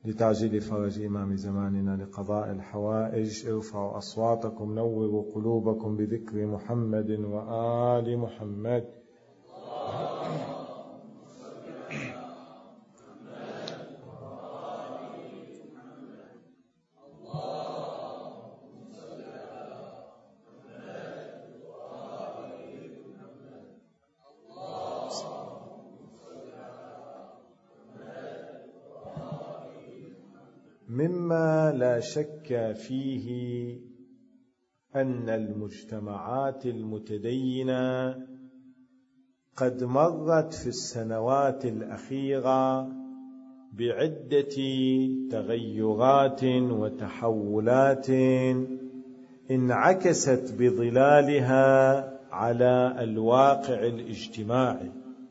لتعجيل فرج إمام زماننا لقضاء الحوائج. ارفعوا أصواتكم، نوروا قلوبكم بذكر محمد وآل محمد. مما لا شك فيه أن المجتمعات المتدينة قد مرت في السنوات الأخيرة بعدة تغيرات وتحولات انعكست بظلالها على الواقع الاجتماعي،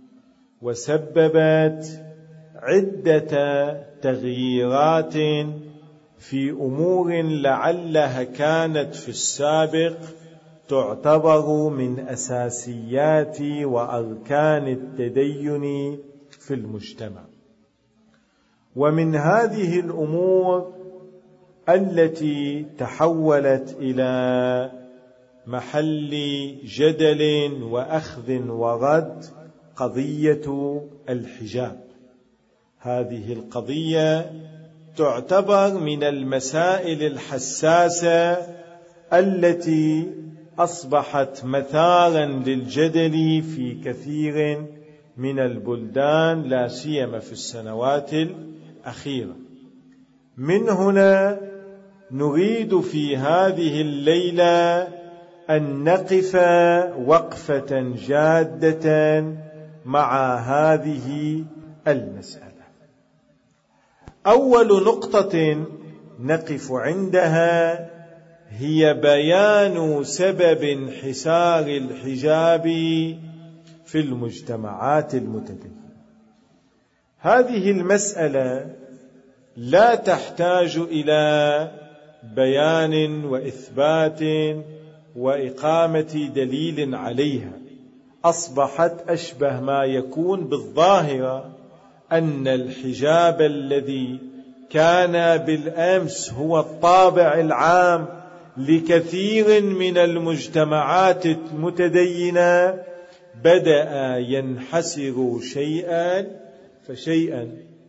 وسببت عدة تغييرات في أمور لعلها كانت في السابق تعتبر من أساسيات وأركان التدين في المجتمع. ومن هذه الأمور التي تحولت إلى محل جدل وأخذ ورد قضية الحجاب. هذه القضية تعتبر من المسائل الحساسة التي أصبحت مثارا للجدل في كثير من البلدان، لا سيما في السنوات الأخيرة. من هنا نريد في هذه الليلة أن نقف وقفة جادة مع هذه المسألة. أول نقطة نقف عندها هي بيان سبب انحسار الحجاب في المجتمعات المتدينة. هذه المسألة لا تحتاج إلى بيان وإثبات وإقامة دليل عليها، أصبحت أشبه ما يكون بالظاهرة أن الحجاب الذي كان بالأمس هو الطابع العام لكثير من المجتمعات المتدينة بدأ ينحسر شيئا فشيئا.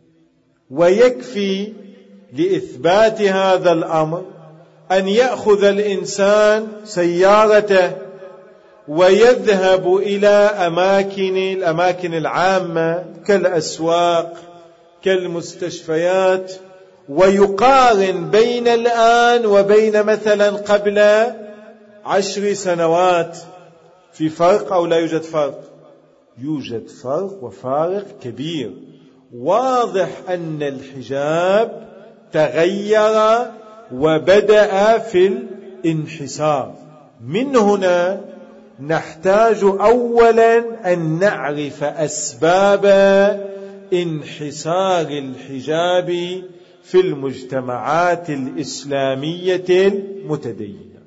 ويكفي لإثبات هذا الأمر أن يأخذ الإنسان سيارته ويذهب إلى الأماكن العامة كالأسواق كالمستشفيات، ويقارن بين الآن وبين مثلا قبل 10 سنوات. في فرق أو لا يوجد فرق؟ يوجد فرق وفارق كبير. واضح أن الحجاب تغير وبدأ في الانحسار. من هنا نحتاج أولا أن نعرف أسباب انحسار الحجاب في المجتمعات الإسلامية المتدينة.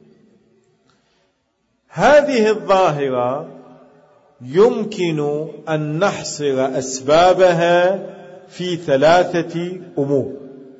هذه الظاهرة يمكن أن نحصر أسبابها في 3 أمور.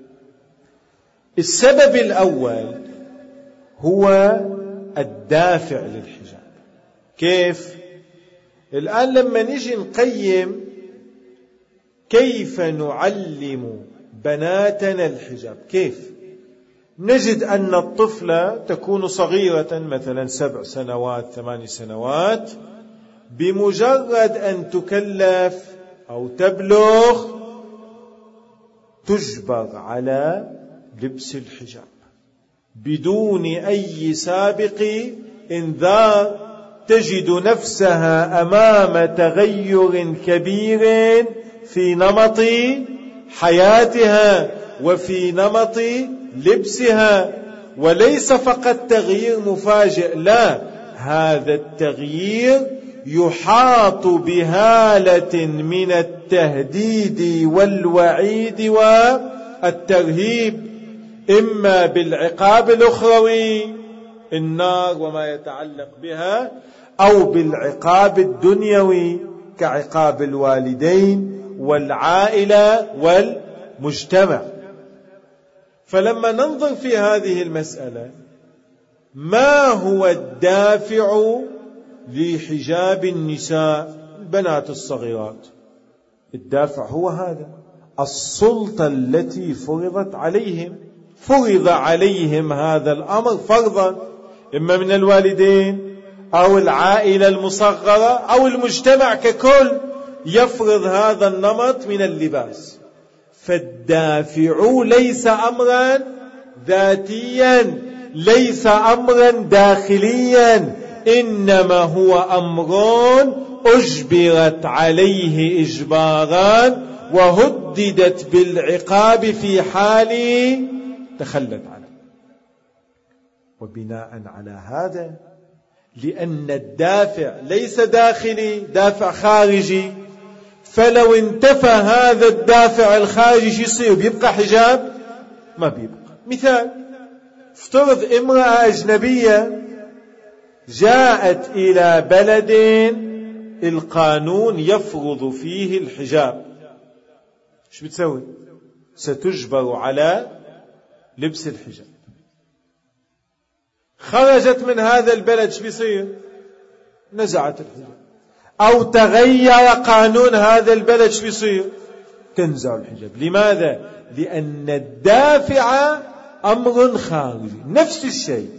السبب الأول هو الدافع للحجاب. كيف؟ الآن لما نجي نقيم كيف نعلم بناتنا الحجاب، كيف نجد أن الطفلة تكون صغيرة مثلا 7 سنوات 8 سنوات، بمجرد أن تكلف أو تبلغ تجبر على لبس الحجاب بدون أي سابق إنذار. تجد نفسها أمام تغير كبير في نمط حياتها وفي نمط لبسها، وليس فقط تغيير مفاجئ، لا، هذا التغيير يحاط بهالة من التهديد والوعيد والترهيب، إما بالعقاب الأخروي النار وما يتعلق بها، أو بالعقاب الدنيوي كعقاب الوالدين والعائلة والمجتمع. فلما ننظر في هذه المسألة، ما هو الدافع لحجاب النساء البنات الصغيرات؟ الدافع هو هذا: السلطة التي فرضت عليهم. فرض عليهم هذا الأمر فرضا، إما من الوالدين أو العائلة المصغرة أو المجتمع ككل يفرض هذا النمط من اللباس. فالدافع ليس أمرا ذاتيا، ليس أمرا داخليا، إنما هو أمر أجبرت عليه إجبارا وهددت بالعقاب في حال تخلت عنه. وبناء على هذا، لأن الدافع ليس داخلي، دافع خارجي، فلو انتفى هذا الدافع الخارجي يصير؟ بيبقى حجاب؟ ما بيبقى. مثال: افترض امرأة أجنبية جاءت إلى بلد القانون يفرض فيه الحجاب، ايش بتسوي؟ ستجبر على لبس الحجاب. خرجت من هذا البلد، ايش بيصير؟ نزعت الحجاب. أو تغير قانون هذا البلد، ايش بيصير؟ تنزع الحجاب. لماذا؟ لأن الدافع أمر خارجي. نفس الشيء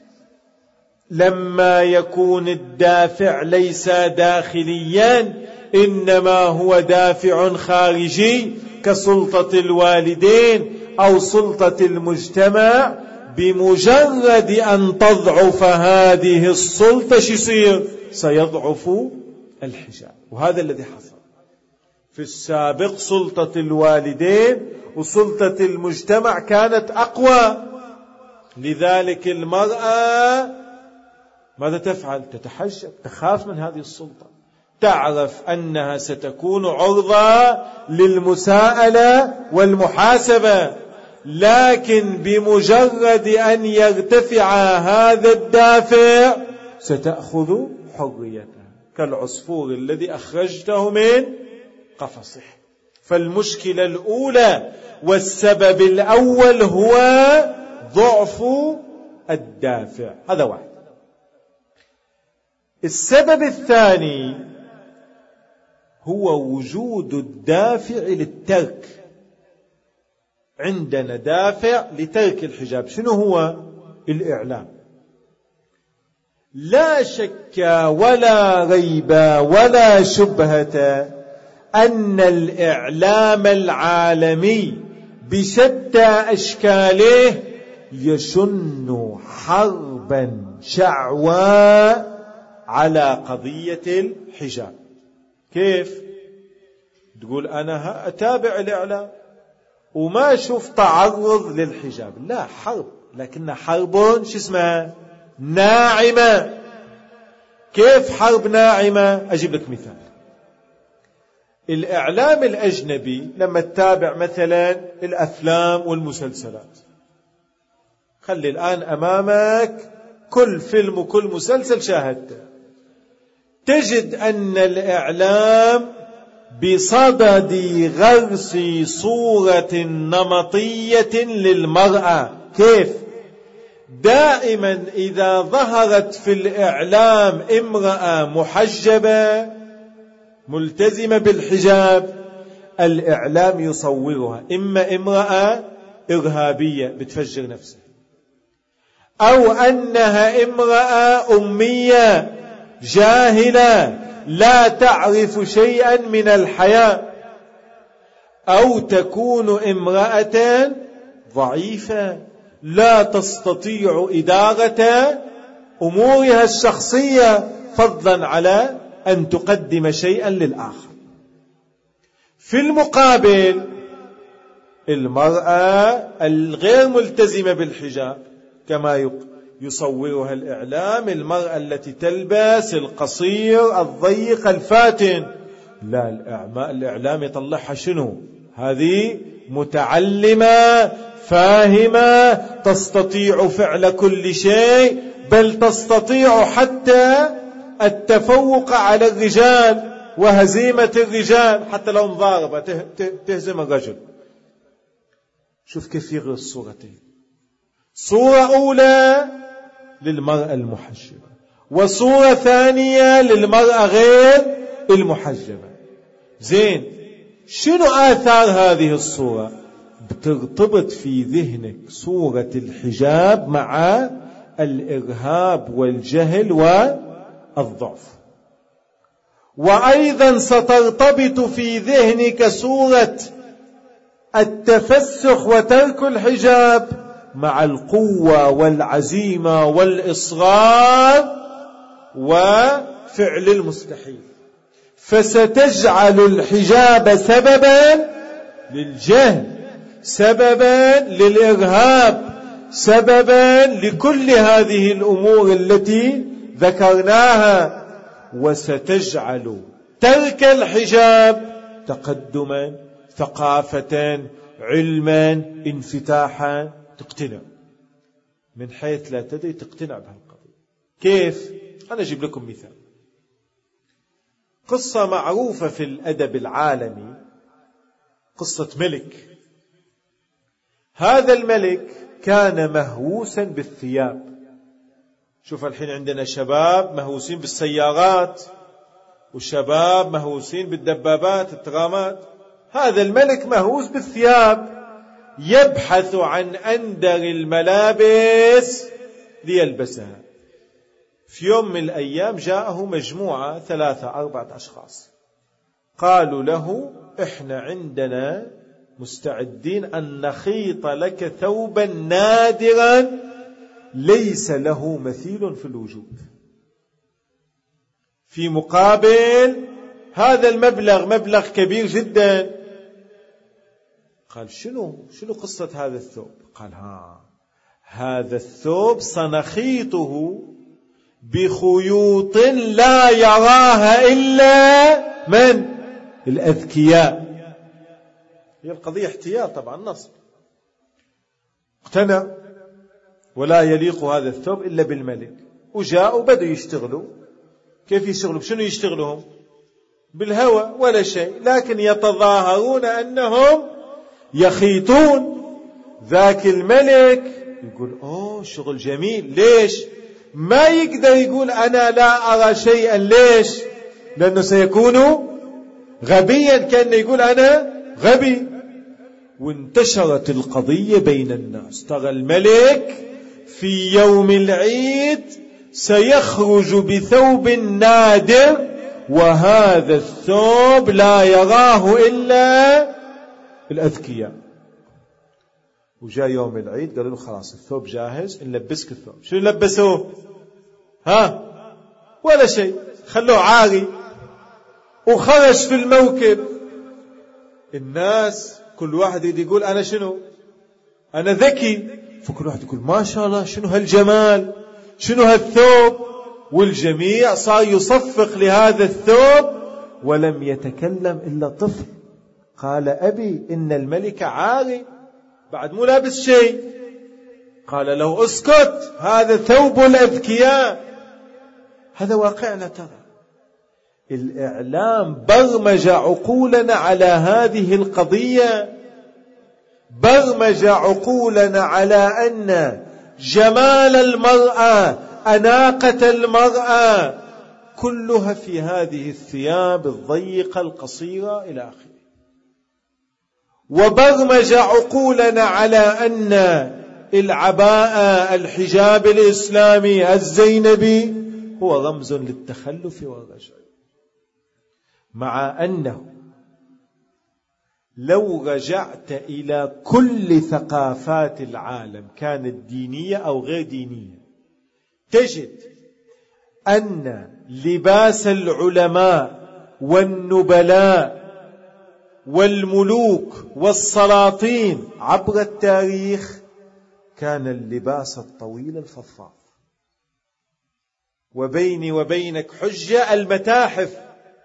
لما يكون الدافع ليس داخليا، إنما هو دافع خارجي كسلطة الوالدين أو سلطة المجتمع، بمجرد أن تضعف هذه السلطة يصير؟ سيضعف الحجاب. وهذا الذي حصل في السابق. سلطة الوالدين وسلطة المجتمع كانت أقوى، لذلك المرأة ماذا تفعل؟ تتحجب، تخاف من هذه السلطة، تعرف أنها ستكون عرضة للمساءلة والمحاسبة. لكن بمجرد أن يرتفع هذا الدافع ستأخذ حريتها، كالعصفور الذي أخرجته من قفصه. فالمشكلة الأولى والسبب الأول هو ضعف الدافع، هذا واحد. السبب الثاني هو وجود الدافع للترك. عندنا دافع لترك الحجاب، شنو هو؟ الإعلام. لا شك ولا ريب ولا شبهة أن الإعلام العالمي بشتى أشكاله يشن حربا شعواء على قضية الحجاب. كيف؟ تقول أنا أتابع الإعلام وما أشوف تعرض للحجاب. لا، حرب، لكنها حرب شو اسمها؟ ناعمة. كيف حرب ناعمة؟ أجيب لك مثال. الإعلام الأجنبي لما تتابع مثلا الأفلام والمسلسلات، خلي الآن أمامك كل فيلم وكل مسلسل شاهدته، تجد أن الإعلام بصدد غرس صورة نمطية للمرأة. كيف؟ دائما إذا ظهرت في الإعلام امرأة محجبة ملتزمة بالحجاب، الإعلام يصورها إما امرأة إرهابية بتفجر نفسها، أو أنها امرأة أمية جاهلة لا تعرف شيئا من الحياة، أو تكون امرأة ضعيفة لا تستطيع إدارة أمورها الشخصية، فضلا على أن تقدم شيئا للآخر. في المقابل المرأة الغير ملتزمة بالحجاب كما يصورها الإعلام، المرأة التي تلبس القصير الضيق الفاتن، لا، الإعلام يطلعها شنو؟ هذه متعلمة فاهمة تستطيع فعل كل شيء، بل تستطيع حتى التفوق على الرجال وهزيمة الرجال، حتى لو مضاربة تهزم الرجل. شوف كيف يغري الصورتين. صورة أولى للمرأة المحجبة، وصورة ثانية للمرأة غير المحجبة. زين، شنو آثار هذه الصورة؟ بترتبط في ذهنك صورة الحجاب مع الإرهاب والجهل والضعف، وأيضا سترتبط في ذهنك صورة التفسخ وترك الحجاب مع القوة والعزيمة والإصرار وفعل المستحيل. فستجعل الحجاب سببا للجهل، سببا للإرهاب، سببا لكل هذه الأمور التي ذكرناها، وستجعل ترك الحجاب تقدما، ثقافة، علما، انفتاحا. تقتنع من حيث لا تدري، تقتنع بهالقضية. كيف؟ أنا أجيب لكم مثال. قصة معروفة في الأدب العالمي، قصة ملك. هذا الملك كان مهووسا بالثياب. شوف الحين عندنا شباب مهووسين بالسيارات، وشباب مهووسين بالدبابات الترامات. هذا الملك مهووس بالثياب، يبحث عن أندر الملابس ليلبسها. في يوم من الأيام جاءه مجموعة 3-4 أشخاص، قالوا له: إحنا عندنا مستعدين أن نخيط لك ثوبا نادرا ليس له مثيل في الوجود، في مقابل هذا المبلغ، مبلغ كبير جدا. قال: شنو قصة هذا الثوب؟ قال: هذا الثوب سنخيطه بخيوط لا يراها إلا من؟ الأذكياء. هي القضية احتيال طبعا، نصب. اقتنع، ولا يليق هذا الثوب إلا بالملك. وجاءوا بدأوا يشتغلوا. كيف يشتغلوا؟ شنو يشتغلهم؟ بالهوى ولا شيء، لكن يتظاهرون أنهم يخيطون. ذاك الملك يقول: أوه شغل جميل. ليش؟ ما يقدر يقول أنا لا أرى شيئا. ليش؟ لأنه سيكون غبيا، كأنه يقول أنا غبي. وانتشرت القضية بين الناس. ترى الملك في يوم العيد سيخرج بثوب نادر، وهذا الثوب لا يراه إلا الأذكياء. وجاء يوم العيد قالوا له: خلاص الثوب جاهز، نلبسك الثوب. شو لبسوه؟ ولا شيء، خلوه عاري. وخرج في الموكب. الناس كل واحد يقول: أنا شنو؟ أنا ذكي. فكل واحد يقول: ما شاء الله، شنو هالجمال، شنو هالثوب. والجميع صار يصفق لهذا الثوب، ولم يتكلم إلا طفل. قال: أبي، إن الملك عاري، بعد مو لابس شيء. قال له: اسكت، هذا ثوب الأذكياء. هذا واقعنا. ترى الإعلام برمج عقولنا على هذه القضية، برمج عقولنا على أن جمال المرأة، أناقة المرأة، كلها في هذه الثياب الضيقة القصيرة إلى آخره. وبرمج عقولنا على أن العباءة، الحجاب الإسلامي الزينبي هو رمز للتخلف والرجع، مع أنه لو رجعت إلى كل ثقافات العالم، كانت دينية أو غير دينية، تجد أن لباس العلماء والنبلاء والملوك والسلاطين عبر التاريخ كان اللباس الطويل الفضفاض. وبيني وبينك حجة، المتاحف،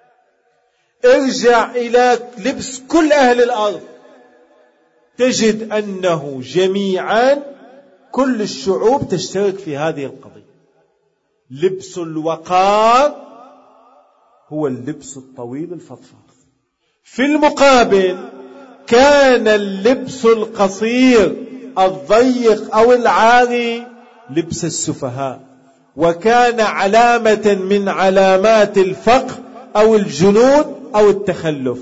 ارجع إلى لبس كل أهل الأرض، تجد أنه جميعا كل الشعوب تشترك في هذه القضية. لبس الوقار هو اللبس الطويل الفضفاض. في المقابل كان اللبس القصير الضيق أو العاري لبس السفهاء، وكان علامة من علامات الفقر أو الجنون أو التخلف.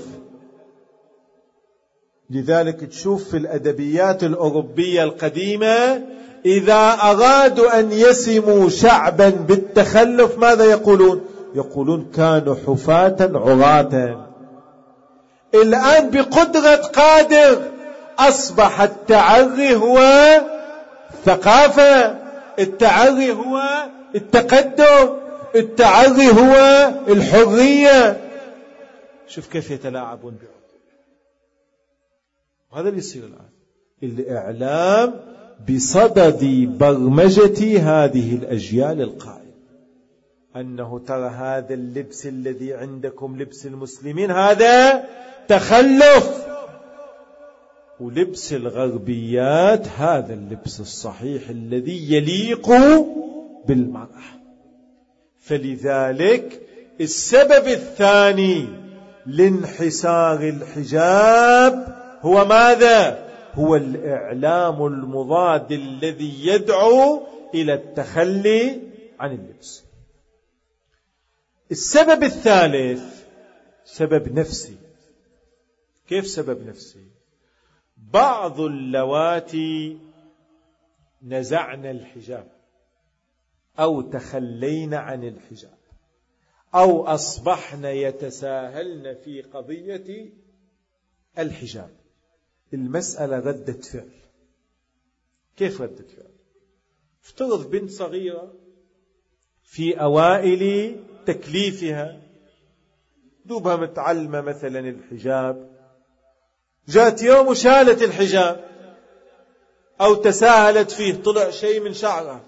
لذلك تشوف في الأدبيات الأوروبية القديمة إذا أرادوا أن يسموا شعبا بالتخلف ماذا يقولون؟ يقولون كانوا حفاة عراة. الآن بقدرة قادر أصبح التعري هو ثقافة، التعري هو التقدم، التعري هو الحرية. شوف كيف يتلاعبون بعض. وهذا اللي يصير الآن. الإعلام بصدد برمجة هذه الأجيال القائمة أنه ترى هذا اللبس الذي عندكم لبس المسلمين هذا تخلف، ولبس الغربيات هذا اللبس الصحيح الذي يليق بالمرأة. فلذلك السبب الثاني لانحسار الحجاب هو ماذا؟ هو الإعلام المضاد الذي يدعو إلى التخلي عن اللبس. السبب الثالث سبب نفسي. كيف سبب نفسي؟ بعض اللواتي نزعن الحجاب أو تخلين عن الحجاب أو أصبحن يتساهلن في قضية الحجاب. المسألة ردة فعل. كيف ردة فعل؟ افترض بنت صغيرة في أوائل تكليفها، دوبها متعلمة مثلا الحجاب، جاءت يوم وشالت الحجاب أو تساهلت فيه، طلع شيء من شعرها،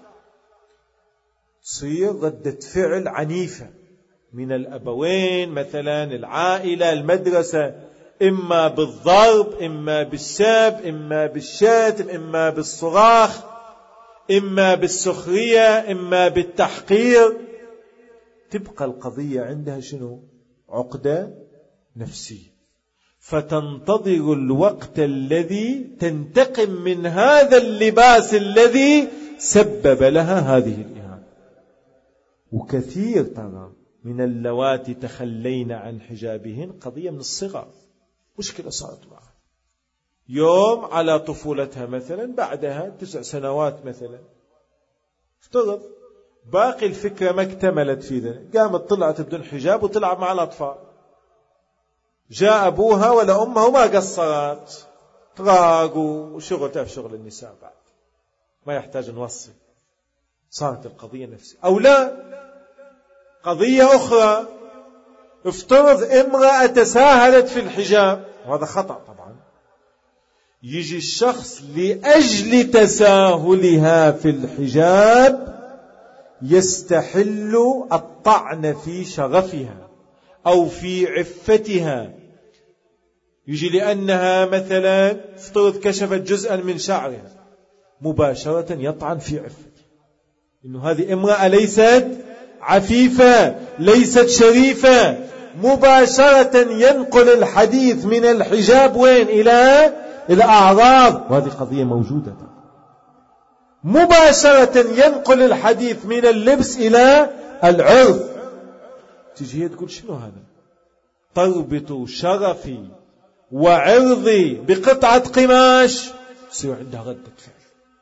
تصير ردة فعل عنيفة من الأبوين مثلا، العائلة، المدرسة، إما بالضرب، إما بالسب، إما بالشتم، إما بالصراخ، إما بالسخرية، إما بالتحقير. تبقى القضية عندها شنو؟ عقدة نفسية، فتنتظر الوقت الذي تنتقم من هذا اللباس الذي سبب لها هذه الإهانة. وكثير ترى من اللواتي تخلين عن حجابهن قضية من الصغر، مشكلة صارت معها يوم على طفولتها مثلا، بعدها 9 سنوات مثلا، افترض باقي الفكرة ما اكتملت في ذلك، قامت طلعت بدون حجاب وتلعب مع الأطفال، جاء أبوها ولا أمها وما قصرت، تراقوا وشغل، تعرف شغل النساء بعد ما يحتاج نوصل. صارت القضية نفسها. أو لا، قضية أخرى، افترض امرأة تساهلت في الحجاب، وهذا خطأ طبعا، يجي الشخص لأجل تساهلها في الحجاب يستحل الطعن في شغفها أو في عفتها. يجي لأنها مثلا افترض كشفت جزءا من شعرها، مباشرة يطعن في عفتها، إنه هذه امرأة ليست عفيفة، ليست شريفة. مباشرة ينقل الحديث من الحجاب وين؟ إلى الأعراض، وهذه قضية موجودة. مباشرة ينقل الحديث من اللبس إلى العرض. تجي هي تقول شنو هذا؟ تربط شرفي وعرضي بقطعة قماش، يصير عندها ردة فعل.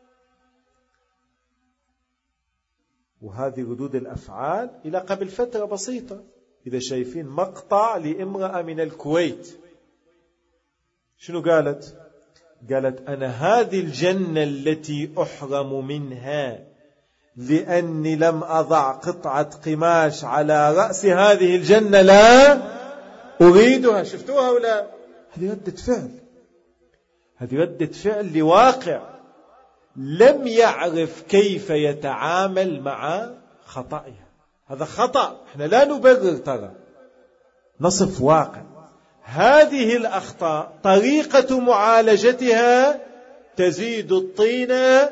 وهذه ردود الأفعال إلى قبل فترة بسيطة. إذا شايفين مقطع لامرأة من الكويت، شنو قالت؟ قالت أنا هذه الجنة التي أحرم منها لأني لم أضع قطعة قماش على رأس هذه الجنة لا أريدها. شفتوها ولا؟ هذه ردة فعل، هذه ردة فعل لواقع لم يعرف كيف يتعامل مع خطئها. هذا خطأ، احنا لا نبرر، ترى نصف واقع. هذه الأخطاء طريقة معالجتها تزيد الطينة.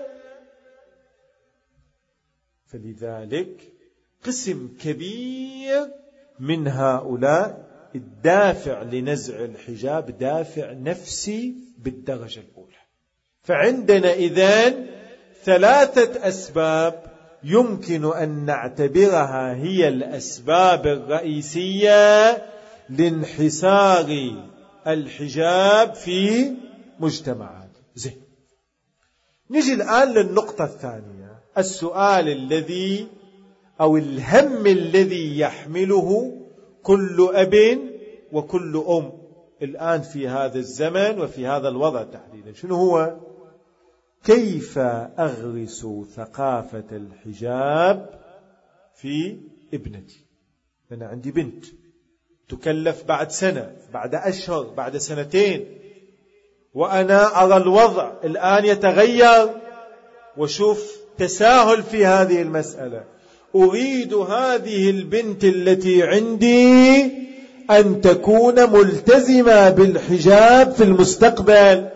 فلذلك قسم كبير من هؤلاء الدافع لنزع الحجاب دافع نفسي بالدرجة الأولى. فعندنا إذن 3 أسباب يمكن أن نعتبرها هي الأسباب الرئيسية لانحسار الحجاب في مجتمعات. زين، نجي الآن للنقطة الثانية، السؤال الذي أو الهم الذي يحمله كل أب وكل أم الآن في هذا الزمن وفي هذا الوضع تحديدا. شنو هو؟ كيف أغرس ثقافة الحجاب في ابنتي؟ أنا عندي بنت تكلف بعد سنة، بعد أشهر، بعد سنتين، وأنا أرى الوضع الآن يتغير وشوف تساهل في هذه المسألة. أريد هذه البنت التي عندي أن تكون ملتزمة بالحجاب في المستقبل.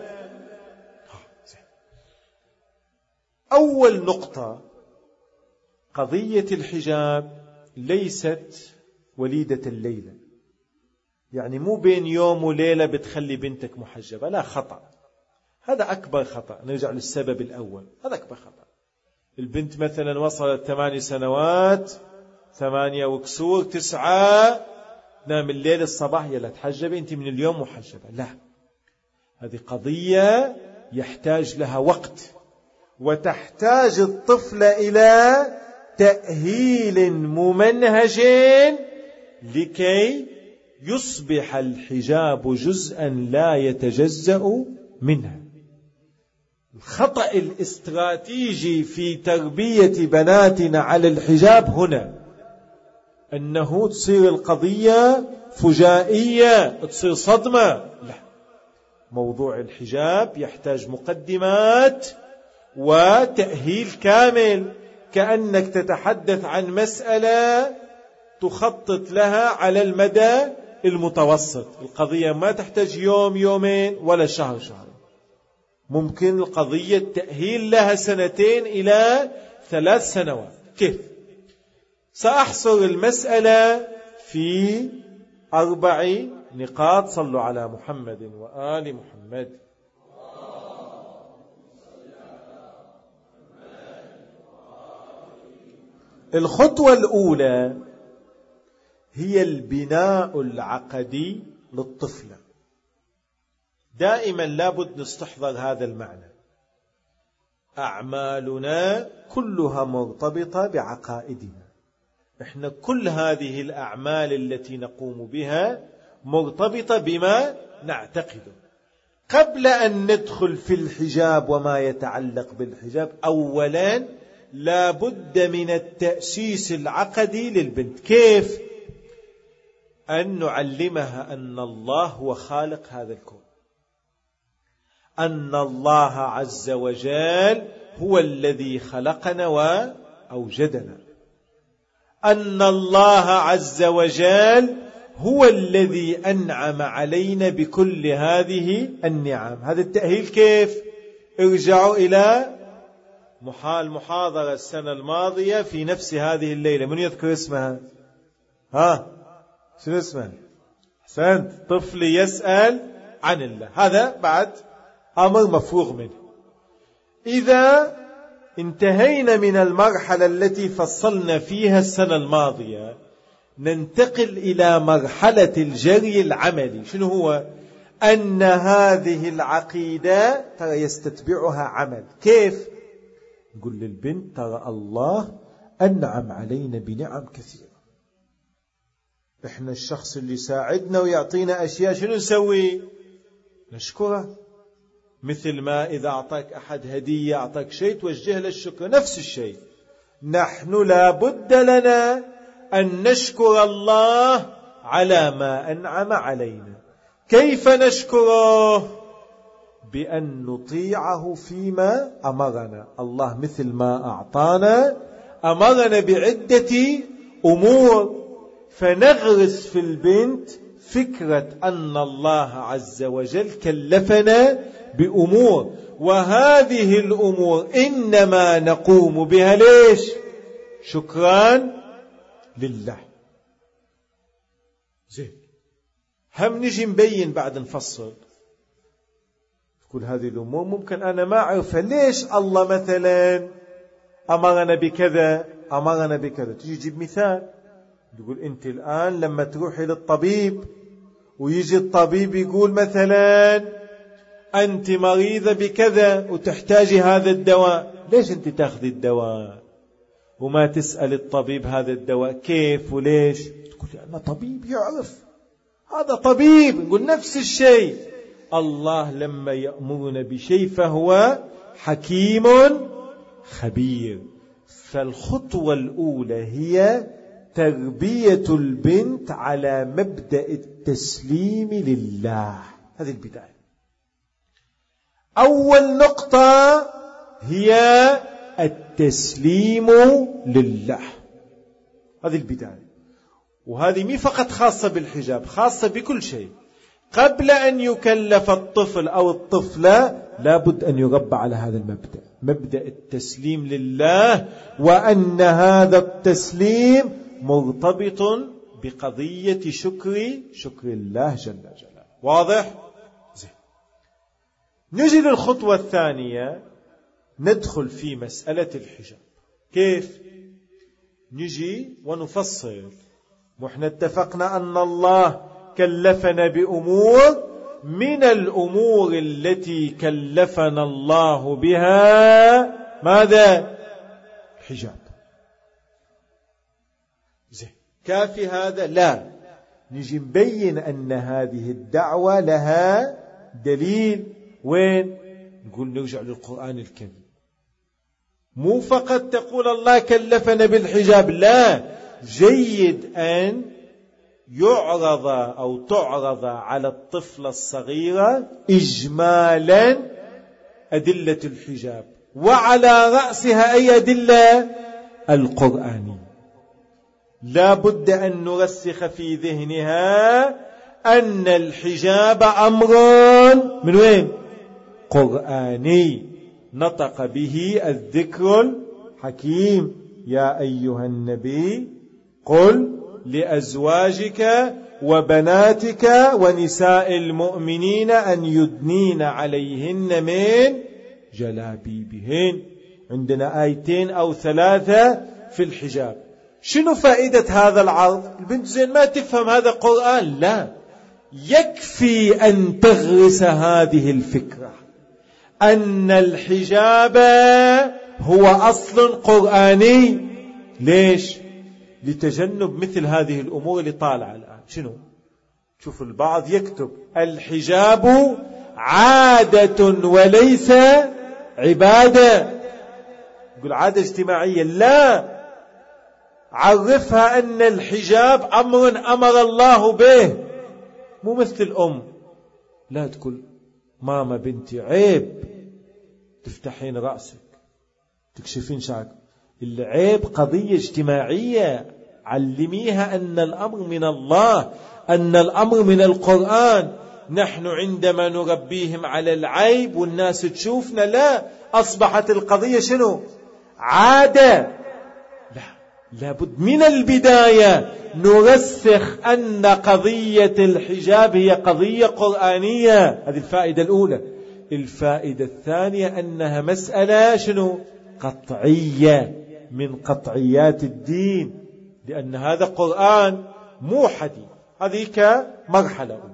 أول نقطة، قضية الحجاب ليست وليدة الليلة، يعني مو بين يوم وليلة بتخلي بنتك محجبة، لا، خطأ، هذا أكبر خطأ. نرجع للسبب الأول، هذا أكبر خطأ. البنت مثلا وصلت 8 سنوات، 8 وكسور، 9، نام الليل الصباح يلا تحجبي أنت من اليوم محجبة، لا، هذه قضية يحتاج لها وقت، وتحتاج الطفل إلى تأهيل ممنهج لكي يصبح الحجاب جزءا لا يتجزأ منها. الخطأ الاستراتيجي في تربية بناتنا على الحجاب هنا أنه تصير القضية فجائية، تصير صدمة. لا، موضوع الحجاب يحتاج مقدمات وتأهيل كامل، كأنك تتحدث عن مسألة تخطط لها على المدى المتوسط. القضية ما تحتاج يوم، يومين، ولا شهر، شهر. ممكن القضية تأهيل لها 2 إلى 3 سنوات. كيف؟ سأحصر المسألة في 4 نقاط. صلوا على محمد وآل محمد. الخطوة الأولى هي البناء العقدي للطفلة. دائما لابد نستحضر هذا المعنى. أعمالنا كلها مرتبطة بعقائدنا. إحنا كل هذه الأعمال التي نقوم بها مرتبطة بما نعتقده. قبل أن ندخل في الحجاب وما يتعلق بالحجاب، أولا لابد من التأسيس العقدي للبنت. كيف؟ أن نعلمها أن الله هو خالق هذا الكون، أن الله عز وجل هو الذي خلقنا وأوجدنا، أن الله عز وجل هو الذي أنعم علينا بكل هذه النعم. هذا التأهيل كيف؟ ارجعوا إلى المحاضرة السنة الماضية في نفس هذه الليلة. من يذكر اسمها؟ شنو اسمها؟ أحسنت، طفل يسأل عن الله. هذا بعد أمر مفروغ منه. إذا انتهينا من المرحلة التي فصلنا فيها السنة الماضية، ننتقل إلى مرحلة الجري العملي. شنو هو؟ أن هذه العقيدة ترى يستتبعها عمل. كيف؟ نقول للبنت ترى الله أنعم علينا بنعم كثيرة. إحنا الشخص اللي ساعدنا ويعطينا أشياء شنو نسوي؟ نشكره. مثل ما إذا أعطاك أحد هدية، أعطاك شيء، توجه له الشكر. نفس الشيء نحن لابد لنا أن نشكر الله على ما أنعم علينا. كيف نشكره؟ بأن نطيعه فيما أمرنا. الله مثل ما أعطانا أمرنا بعدة أمور، فنغرس في البنت فكرة أن الله عز وجل كلفنا بأمور، وهذه الأمور إنما نقوم بها ليش؟ شكرا لله. زين، هم نجي نبين بعد نفصل. كل هذه الأمور ممكن أنا ما أعرفها. ليش الله مثلا أمرنا بكذا أمرنا بكذا؟ تجي تجيب مثال، تقول أنت الآن لما تروحي للطبيب ويجي الطبيب يقول مثلا أنت مريضة بكذا وتحتاجي هذا الدواء، ليش أنت تأخذي الدواء وما تسأل الطبيب هذا الدواء كيف وليش؟ تقول أنا طبيب يعرف، هذا طبيب. نقول نفس الشيء، الله لما يأمرنا بشيء فهو حكيم خبير. فالخطوة الأولى هي تربية البنت على مبدأ التسليم لله. هذه البداية. أول نقطة هي التسليم لله، هذه البداية. وهذه مي فقط خاصة بالحجاب، خاصة بكل شيء. قبل أن يكلف الطفل أو الطفلة لابد أن يربى على هذا المبدأ، مبدأ التسليم لله، وأن هذا التسليم مرتبط بقضية شكر الله جل جلاله. واضح؟ زين. نجي للخطوة الثانية، ندخل في مسألة الحجاب. كيف؟ نجي ونفصل. وإحنا اتفقنا أن الله كلفنا بأمور، من الأمور التي كلفنا الله بها ماذا؟ الحجاب. زين، كافي هذا؟ لا، نجي نبين أن هذه الدعوة لها دليل. وين؟ نقول نرجع للقرآن الكريم. مو فقط تقول الله كلفنا بالحجاب، لا، جيد أن يعرض أو تعرض على الطفلة الصغيرة إجمالا أدلة الحجاب، وعلى رأسها أي أدلة؟ القرآنية. لا بد أن نرسخ في ذهنها أن الحجاب أمر من وين؟ قرآني، نطق به الذكر الحكيم: يا أيها النبي قل لأزواجك وبناتك ونساء المؤمنين أن يدنين عليهن من جلابيبهن. عندنا آيتين أو ثلاثة في الحجاب. شنو فائدة هذا العرض؟ البنت زين ما تفهم هذا قرآن، لا، يكفي أن تغرس هذه الفكرة أن الحجاب هو أصل قرآني. ليش؟ لتجنب مثل هذه الأمور اللي طالعة الآن. شنو؟ شوف البعض يكتب الحجاب عادة وليس عبادة، يقول عادة اجتماعية. لا، عرفها أن الحجاب أمر أمر الله به، مو مثل الأم. لا تقول ماما بنتي عيب تفتحين رأسك تكشفين شعرك. العيب قضية اجتماعية. علميها أن الأمر من الله، أن الأمر من القرآن. نحن عندما نربيهم على العيب والناس تشوفنا، لا، أصبحت القضية شنو؟ عادة. لا، لابد من البداية نرسخ أن قضية الحجاب هي قضية قرآنية. هذه الفائدة الأولى. الفائدة الثانية أنها مسألة شنو؟ قطعية من قطعيات الدين، لأن هذا قرآن مو حديث. هذه كمرحلة أولى.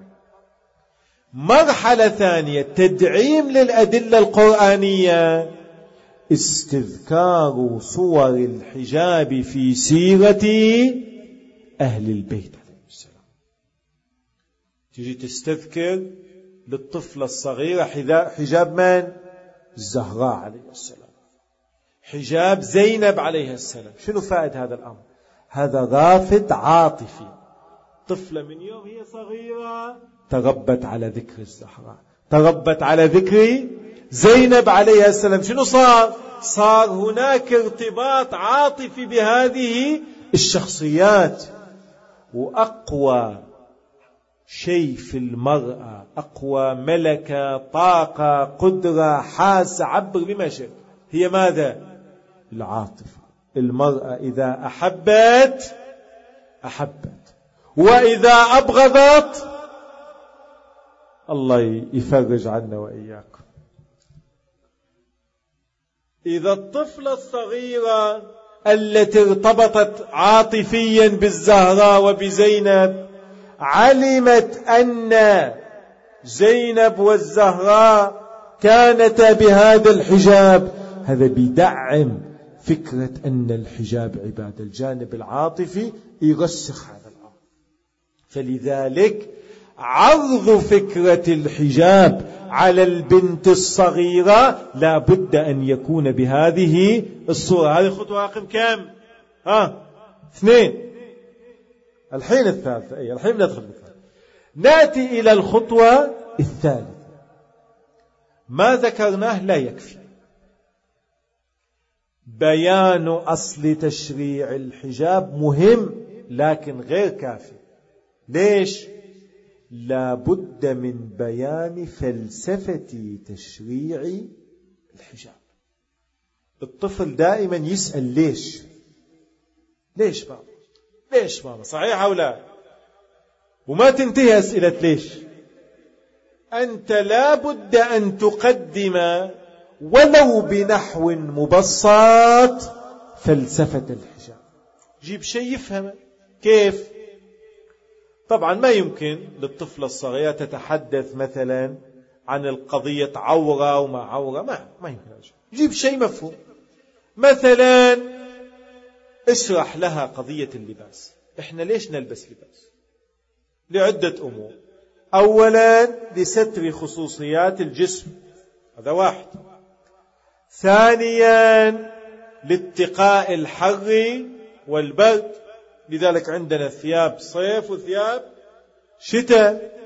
مرحلة ثانية، تدعيم للأدلة القرآنية، استذكار صور الحجاب في سيرة أهل البيت عليه السلام. تجي تستذكر للطفلة الصغيرة حجاب من؟ الزهراء عليه السلام، حجاب زينب عليه السلام. شنو فائدة هذا الأمر؟ هذا رافد عاطفي. طفلة من يوم هي صغيرة تربت على ذكر الزهراء، تربت على ذكر زينب عليه السلام. شنو صار؟ صار هناك ارتباط عاطفي بهذه الشخصيات. وأقوى شيء في المرأة، أقوى ملكة، طاقة، قدرة، حاسة، عبر بما شئت، هي ماذا؟ العاطفة. المرأة إذا أحبت، وإذا أبغضت الله يفرج عنا وإياكم. إذا الطفلة الصغيرة التي ارتبطت عاطفيا بالزهراء وبزينب علمت أن زينب والزهراء كانتا بهذا الحجاب، هذا بدعم فكرة أن الحجاب عبادة. الجانب العاطفي يرسخ هذا الأمر. فلذلك عرض فكرة الحجاب على البنت الصغيرة لا بد أن يكون بهذه الصورة. هذه خطوة رقم كم؟ 2. الحين الثالثة. الحين ندخل بالثالثة. نأتي إلى الخطوة الثالثة. ما ذكرناه لا يكفي. بيان أصل تشريع الحجاب مهم لكن غير كافي. ليش؟ لا بد من بيان فلسفة تشريع الحجاب. الطفل دائما يسأل ليش؟ ليش بابا؟ ليش ماما؟ صحيح أو لا؟ وما تنتهي أسئلة ليش. أنت لا بد أن تقدم ولو بنحو مبسط فلسفة الحجاب. جيب شيء يفهمه. كيف؟ طبعا ما يمكن للطفلة الصغيرة تتحدث مثلا عن القضية عورة وما عورة، ما يمكن. جيب شيء مفهوم. مثلا اشرح لها قضية اللباس. احنا ليش نلبس لباس؟ لعدة أمور. أولا لستر خصوصيات الجسم، هذا واحد. ثانيا لاتقاء الحر والبرد، لذلك عندنا ثياب صيف وثياب شتاء.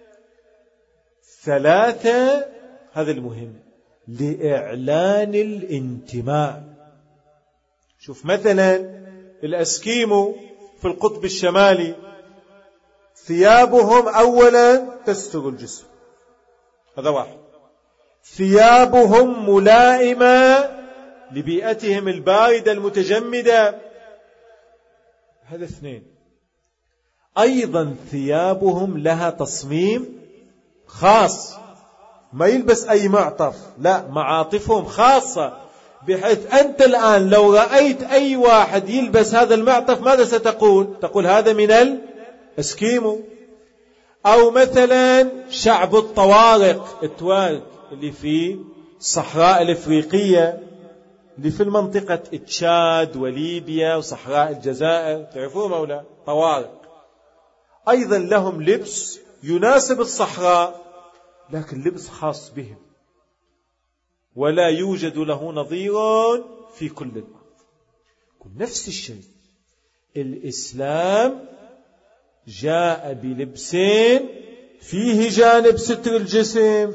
ثلاثة، هذا المهم، لإعلان الانتماء. شوف مثلا الأسكيمو في القطب الشمالي ثيابهم أولا تستر الجسم، هذا واحد. ثيابهم ملائمة لبيئتهم الباردة المتجمدة، هذا اثنين. أيضا ثيابهم لها تصميم خاص، ما يلبس أي معطف، لا، معاطفهم خاصة، بحيث أنت الآن لو رأيت أي واحد يلبس هذا المعطف ماذا ستقول؟ تقول هذا من الأسكيمو. أو مثلا شعب الطوارق، التوارق اللي في الصحراء الإفريقية، اللي في المنطقة تشاد وليبيا وصحراء الجزائر، تعرفون أو لا؟ طوارق أيضا لهم لبس يناسب الصحراء، لكن لبس خاص بهم ولا يوجد له نظير في كل الأرض. نفس الشيء الإسلام جاء بلبس فيه جانب ستر الجسم،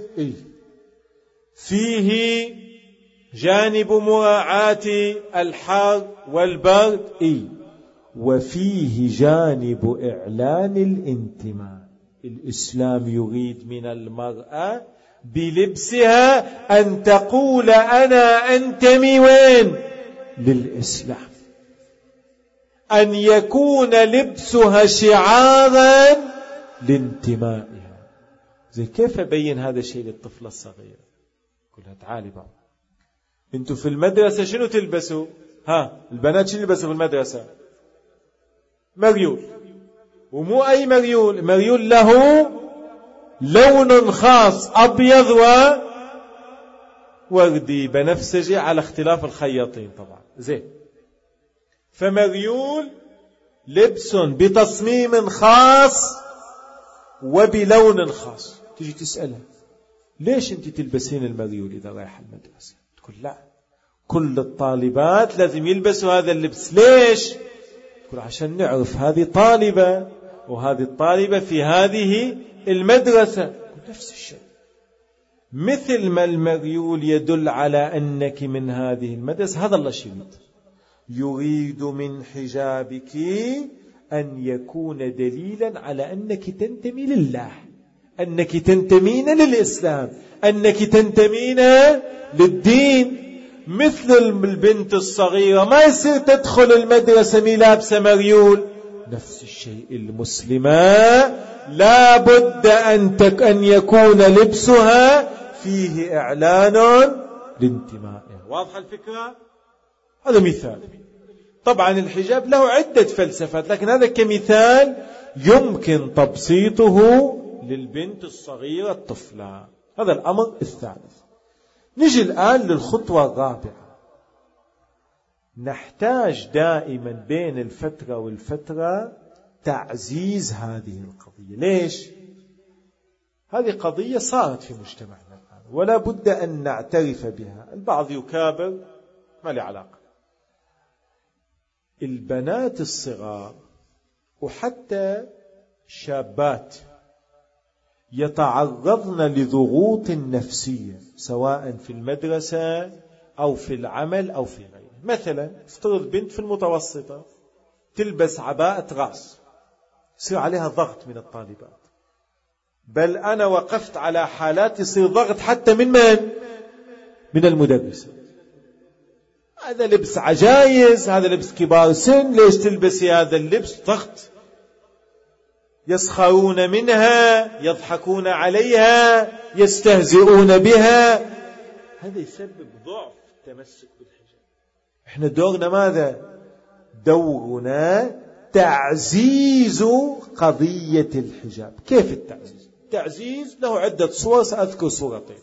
فيه جانب مراعاة الحر والبرد، وفيه جانب إعلان الانتماء. الإسلام يريد من المرأة بلبسها أن تقول أنا أنتمي وين؟ للإسلام. أن يكون لبسها شعارا لانتمائها. زي كيف أبين هذا الشيء للطفلة الصغيرة؟ قلها تعالي بابا، انتوا في المدرسة شنو تلبسوا؟ البنات شنو يلبسوا في المدرسة؟ مريول، ومو أي مريول، مريول له لون خاص، أبيض ووردي بنفسجي على اختلاف الخياطين طبعا، زين. فمريول لبس بتصميم خاص وبلون خاص. تجي تسألها ليش انت تلبسين المريول إذا رايحة المدرسة؟ تقول لا، كل الطالبات لازم يلبسوا هذا اللبس. ليش؟ تقول عشان نعرف هذه طالبة وهذه الطالبة في هذه المدرسة. نفس الشيء، مثل ما المريول يدل على أنك من هذه المدرسة، هذا الله يريد من حجابك أن يكون دليلا على أنك تنتمي لله، أنك تنتمين للإسلام، أنك تنتمين للدين. مثل البنت الصغيرة ما يصير تدخل المدرسة لابسة مريول. نفس الشيء المسلمة لا بد أن يكون لبسها فيه إعلان لانتمائها. واضحة الفكرة؟ هذا مثال. طبعا الحجاب له عدة فلسفات، لكن هذا كمثال يمكن تبسيطه للبنت الصغيرة الطفلة. هذا الأمر الثالث. نجي الآن للخطوة الرابعة. نحتاج دائما بين الفترة والفترة تعزيز هذه القضية. ليش؟ هذه قضية صارت في مجتمعنا الآن ولا بد أن نعترف بها. البعض يكابر، ما لي علاقة. البنات الصغار وحتى شابات يتعرضن لضغوط نفسية سواء في المدرسة أو في العمل أو في غيره. مثلا افترض بنت في المتوسطة تلبس عباءة رأس، يصير عليها ضغط من الطالبات، بل أنا وقفت على حالات يصير ضغط حتى من من المدرسة. هذا لبس عجايز، هذا لبس كبار سن، ليش تلبسي هذا اللبس؟ ضغط. يسخرون منها، يضحكون عليها، يستهزئون بها. هذا يسبب ضعف التمسك بالحجاب. احنا دورنا ماذا؟ دورنا تعزيز قضية الحجاب. كيف التعزيز؟ التعزيز له عدة صور، سأذكر صورتين.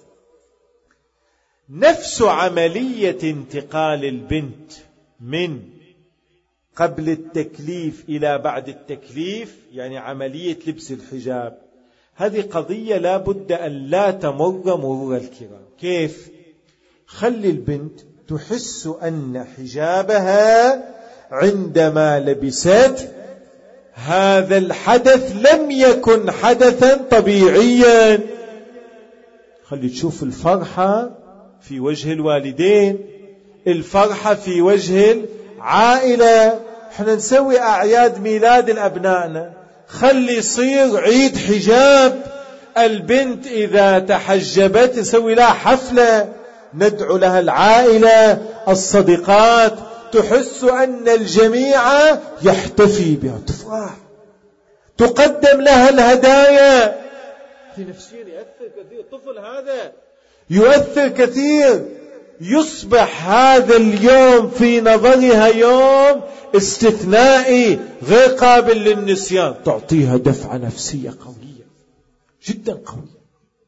نفس عملية انتقال البنت من قبل التكليف إلى بعد التكليف، يعني عملية لبس الحجاب، هذه قضية لا بد أن لا تمر مرور الكرام. كيف؟ خلي البنت تحس أن حجابها عندما لبست هذا الحدث لم يكن حدثا طبيعيا. خلي تشوف الفرحة في وجه الوالدين، الفرحة في وجه العائلة. احنا نسوي أعياد ميلاد الأبنائنا، خلي يصير عيد حجاب. البنت إذا تحجبت نسوي لها حفلة، ندعو لها العائلة الصديقات، تحس أن الجميع يحتفي بها، تفرح، تقدم لها الهدايا. في نفسيا يؤثر كثير. الطفل هذا يؤثر كثير. يصبح هذا اليوم في نظرها يوم استثنائي غير قابل للنسيان، تعطيها دفعة نفسية قوية جدا قوية.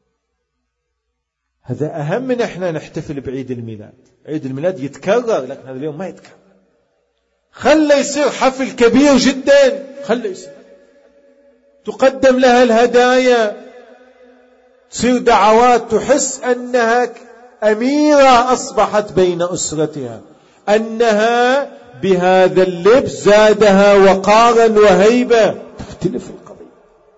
هذا أهم من إحنا نحتفل بعيد الميلاد. عيد الميلاد يتكرر، لكن هذا اليوم ما يتكرر. خلي يصير حفل كبير جدا، خلي يصير، تقدم لها الهدايا، تصير دعوات، تحس أنها أميرة أصبحت بين أسرتها، أنها بهذا اللبس زادها وقارا وهيبة. تختلف القضية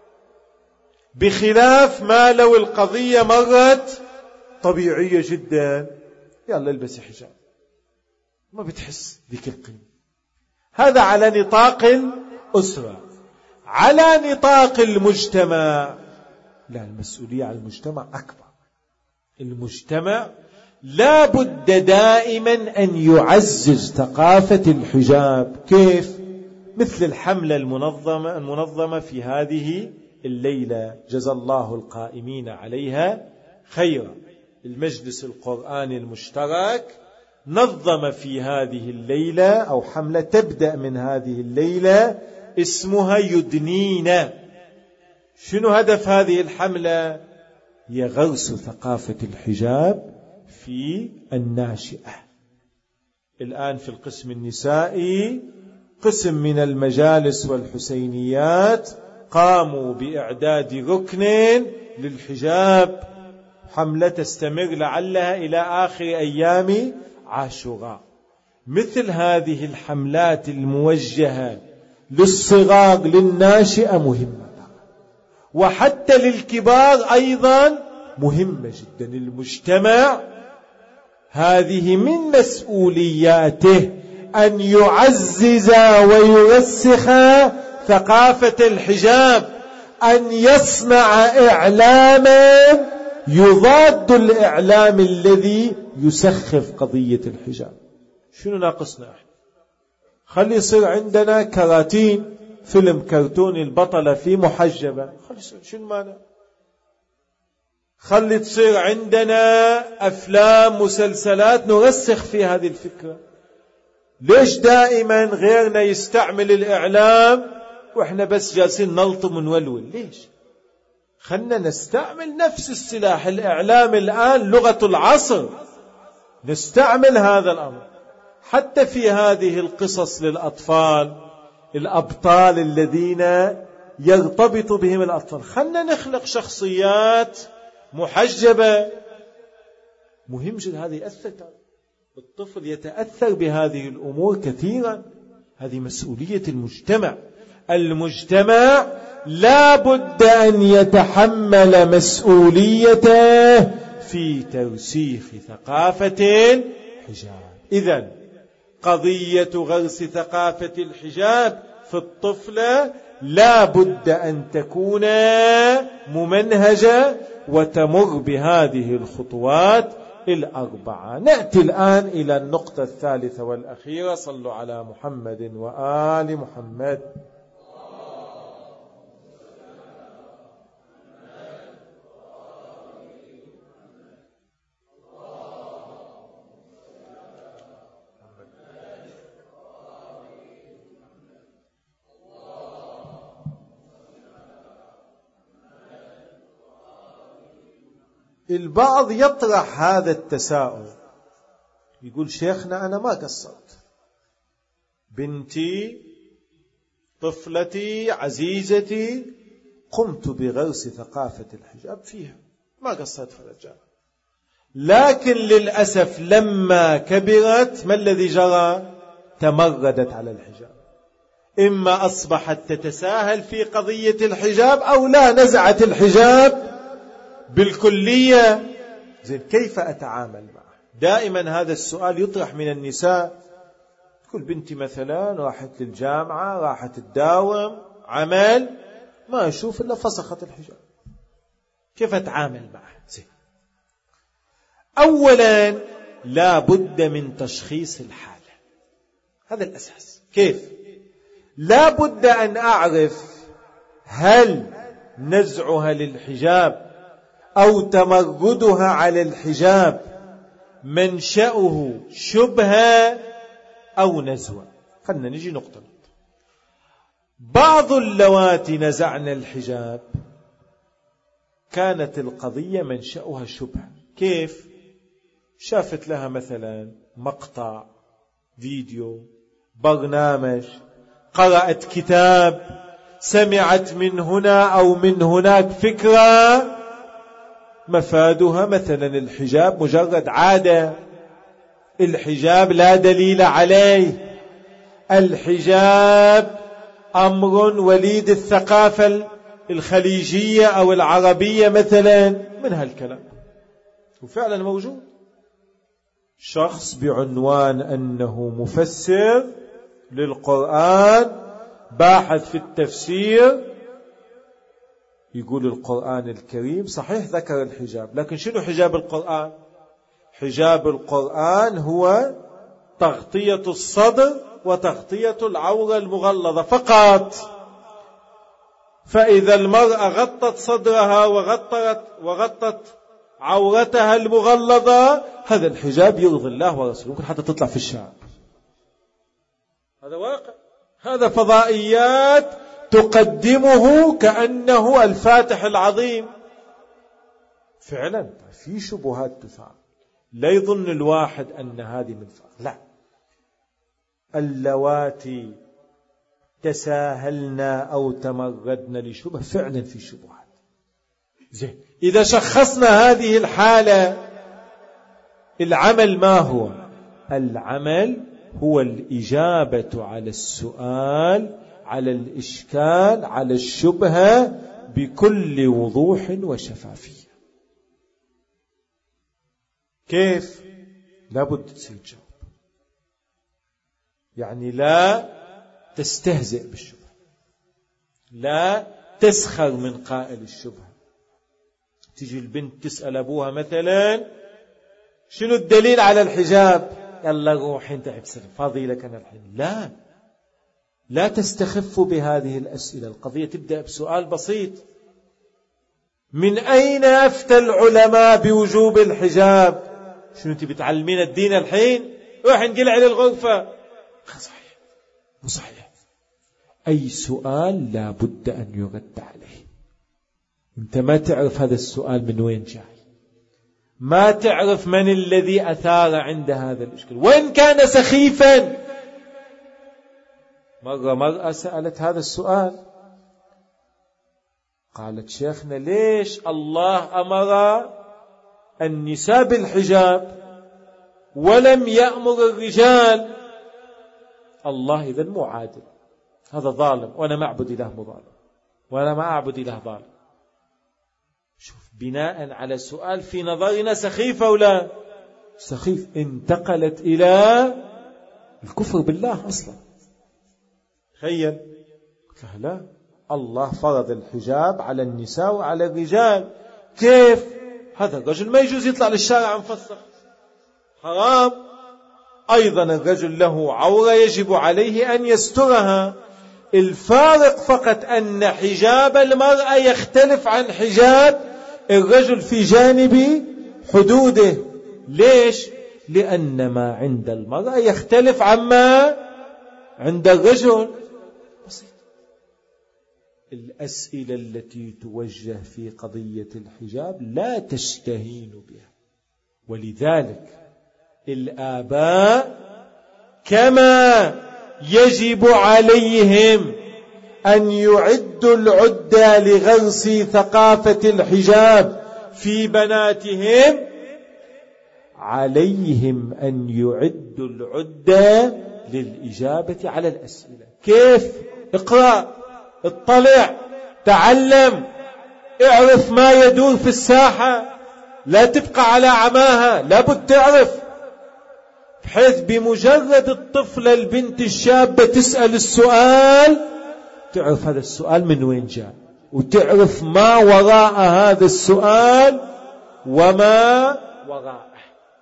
بخلاف ما لو القضية مرت طبيعية جدا، يلا البسي حجاب، ما بتحس ذيك القيمة. هذا على نطاق الأسرة. على نطاق المجتمع لا، المسؤولية على المجتمع أكبر. المجتمع لا بد دائما أن يعزز ثقافة الحجاب. كيف؟ مثل الحملة المنظمة في هذه الليلة، جزا الله القائمين عليها خيرا. المجلس القرآني المشترك نظم في هذه الليلة أو حملة تبدأ من هذه الليلة اسمها يدنينا. شنو هدف هذه الحملة؟ هي غرس ثقافة الحجاب في الناشئة. الآن في القسم النسائي قسم من المجالس والحسينيات قاموا بإعداد ركن للحجاب، حملة تستمر لعلها إلى آخر أيام عاشوراء. مثل هذه الحملات الموجهة للصغار للناشئة مهمة، وحتى للكبار أيضا مهمة جدا. المجتمع هذه من مسؤولياته أن يعزز ويرسخ ثقافة الحجاب، أن يصنع إعلاما يضاد الإعلام الذي يسخف قضية الحجاب. شنو ناقصنا احنا؟ خلي يصير عندنا كراتين فيلم كرتوني البطلة فيه محجبة، شو المانع؟ خلي تصير عندنا أفلام مسلسلات نرسخ في هذه الفكرة. ليش دائما غيرنا يستعمل الإعلام وإحنا بس جالسين نلطم ونولول؟ ليش؟ خلنا نستعمل نفس السلاح. الإعلام الآن لغة العصر، نستعمل هذا الأمر حتى في هذه القصص للأطفال، الأبطال الذين يرتبط بهم الأطفال. خلنا نخلق شخصيات محجبة. مهم جدا، هذا يأثر. الطفل يتأثر بهذه الأمور كثيرا. هذه مسؤولية المجتمع. المجتمع لا بد أن يتحمل مسؤوليته في ترسيخ ثقافة الحجاب. إذن قضية غرس ثقافة الحجاب في الطفلة لا بد أن تكون ممنهجة وتمر بهذه الخطوات الأربعة. نأتي الآن إلى النقطة الثالثة والأخيرة. صلوا على محمد وآل محمد. البعض يطرح هذا التساؤل، يقول شيخنا أنا ما قصرت، بنتي طفلتي عزيزتي قمت بغرس ثقافة الحجاب فيها، ما قصرت في الرجال، لكن للأسف لما كبرت ما الذي جرى؟ تمردت على الحجاب. إما أصبحت تتساهل في قضية الحجاب أو لا، نزعت الحجاب بالكلية. زين، كيف أتعامل معه؟ دائما هذا السؤال يطرح من النساء. تقول بنتي مثلا راحت للجامعة، راحت تداوم عمل، ما أشوف إلا فسخت الحجاب، كيف أتعامل معه؟ زين، أولا لا بد من تشخيص الحالة، هذا الأساس. كيف؟ لا بد أن أعرف هل نزعها للحجاب أو تمردها على الحجاب منشأه شبهة أو نزوة. خلنا نجي نقطة. بعض اللواتي نزعن الحجاب كانت القضية منشأها شبهة. كيف؟ شافت لها مثلا مقطع فيديو، برنامج، قرأت كتاب، سمعت من هنا أو من هناك فكرة مفادها مثلا الحجاب مجرد عادة، الحجاب لا دليل عليه، الحجاب أمر وليد الثقافة الخليجية أو العربية مثلا، من هالكلام. وفعلا موجود شخص بعنوان أنه مفسر للقرآن، باحث في التفسير، يقول القرآن الكريم صحيح ذكر الحجاب، لكن شنو حجاب القرآن؟ حجاب القرآن هو تغطية الصدر وتغطية العورة المغلظة فقط. فإذا المرأة غطت صدرها وغطت عورتها المغلظة، هذا الحجاب يرضي الله ورسوله، ممكن حتى تطلع في الشارع. هذا واقع، هذا فضائيات تقدمه كأنه الفاتح العظيم. فعلا في شبهات تثار، لا يظن الواحد أن هذه من فقر، لا، اللواتي تساهلنا أو تمردنا لشبه، فعلا في شبهات. زين، إذا شخصنا هذه الحالة، العمل ما هو؟ العمل هو الإجابة على السؤال، على الإشكال، على الشبهة بكل وضوح وشفافية. كيف؟ لابد تجاوب، يعني لا تستهزئ بالشبهة، لا تسخر من قائل الشبهة. تجي البنت تسأل أبوها مثلا شنو الدليل على الحجاب؟ يلا روح انت حبسر فاضي لك أنا الحين. لا، لا تستخف بهذه الأسئلة. القضية تبدأ بسؤال بسيط: من أين أفتى العلماء بوجوب الحجاب؟ شنو أنت بتعلمين الدين الحين؟ روح انقلع للغرفة. صحيح مو صحيح. أي سؤال لا بد أن يرد عليه. أنت ما تعرف هذا السؤال من وين جاي، ما تعرف من الذي أثار عند هذا الإشكال وإن كان سخيفا. مرة سألت هذا السؤال، قالت: شيخنا ليش الله أمر النساء بالحجاب ولم يأمر الرجال؟ الله إذن مو عادل، هذا ظالم، وأنا ما أعبد إله مظالم، وأنا ما أعبد إله ظالم. شوف، بناء على سؤال في نظرنا سخيف أو لا سخيف، انتقلت إلى الكفر بالله أصلا. تخيل، لا، الله فرض الحجاب على النساء وعلى الرجال. كيف؟ هذا الرجل ما يجوز يطلع للشارع مفسخ، حرام. أيضا الرجل له عورة يجب عليه أن يسترها. الفارق فقط أن حجاب المرأة يختلف عن حجاب الرجل في جانب حدوده. ليش؟ لأن ما عند المرأة يختلف عما عند الرجل. بسيط. الأسئلة التي توجه في قضية الحجاب لا تستهين بها، ولذلك الآباء كما يجب عليهم أن يعدوا العدة لغرس ثقافة الحجاب في بناتهم، عليهم أن يعدوا العدة للإجابة على الأسئلة. كيف؟ اقرأ، اطلع، تعلم، اعرف ما يدور في الساحة، لا تبقى على عماها، لابد تعرف، بحيث بمجرد الطفلة البنت الشابة تسأل السؤال تعرف هذا السؤال من وين جاء، وتعرف ما وراء هذا السؤال وما وراءه.